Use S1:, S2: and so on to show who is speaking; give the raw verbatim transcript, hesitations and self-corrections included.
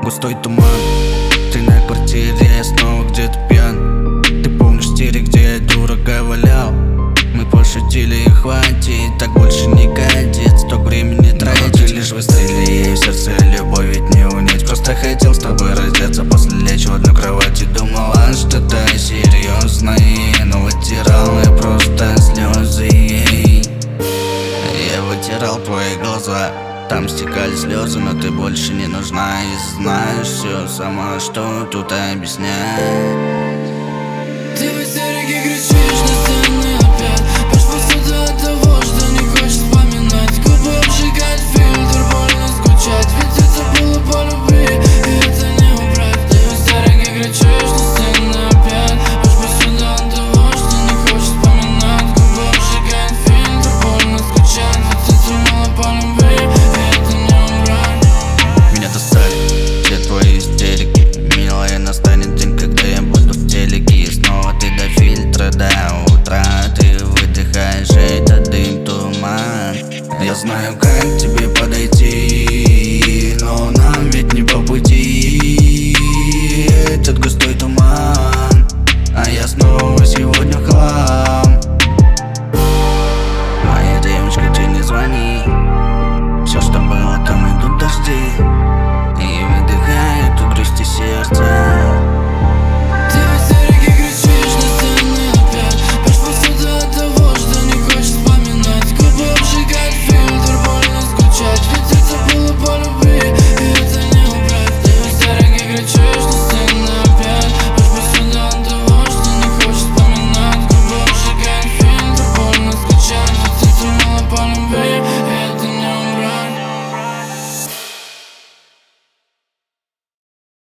S1: густой туман. Ты на квартире, я снова где-то пьян. Ты помнишь тире, где я дурака валял? Мы пошутили и хватит, так больше не катит, столько времени тратить. Ты лишь выстрели, и в сердце любовь ведь не унять. Просто хотел с тобой раздеться, после лечь в одну кровать и думал, а что-то серьезное. Но вытирал я просто слезы. Я вытирал твои глаза, там стекали слезы, но ты больше не нужна. И знаешь все сама, что тут объяснять.